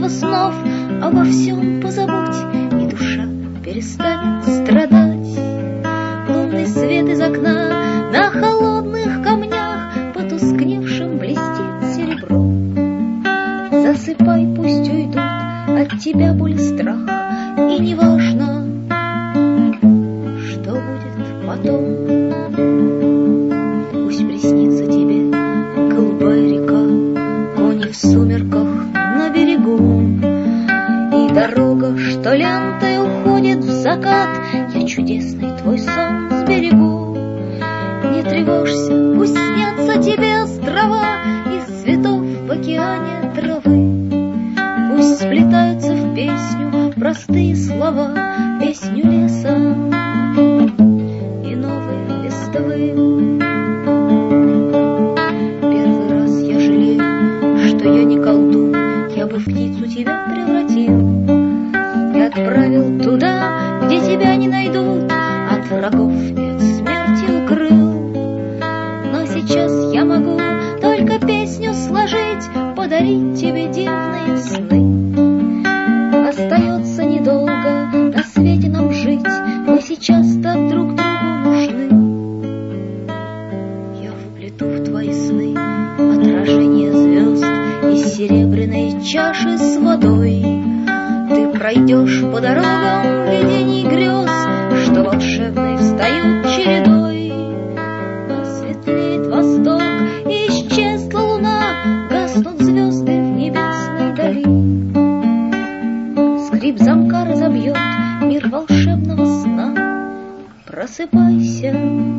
царство снов, обо всем позабудь, и душа перестанет страдать. Лунный свет из окна на холодных камнях потускневшим блестит серебро. Засыпай, пусть уйдут от тебя боль и страх, и неважно, что будет потом. Пусть приснится тебе голубая река, кони в сумерках на берегу, и дорога, что лентой уходит в закат. Я чудесный твой сон сберегу. Не тревожься, пусть снятся тебе острова из цветов в океане травы. Пусть сплетаются в песню простые слова, песню леса и новые листовые. Первый раз я жалею, что я не колдун, я бы в птицу тебя превратил и отправил туда, где тебя не найдут, от врагов и от смерти укрыл. Но сейчас я могу только песню сложить, подарить тебе дивные сны. Остается недолго на свете нам жить, мы сейчас так друг другу нужны. Я вплету в твои сны отражение звезд из серебряной чаши с водой. Ты пройдешь по дорогам видений грез, что волшебные встают чередой. Осветлеет восток, и исчезла луна, гаснут звезды в небесной дали. Скрип замка разобьет мир волшебного сна. Просыпайся,